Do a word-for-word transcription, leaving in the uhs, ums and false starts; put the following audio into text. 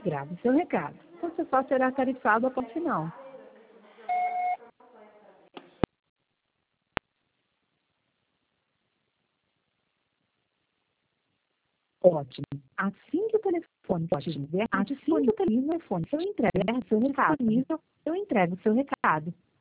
Grave seu recado. Você só será tarifado após o final. Ótimo. Assim que o telefone estiver disponível no telefone, eu entrego seu recado. Eu entrego seu recado.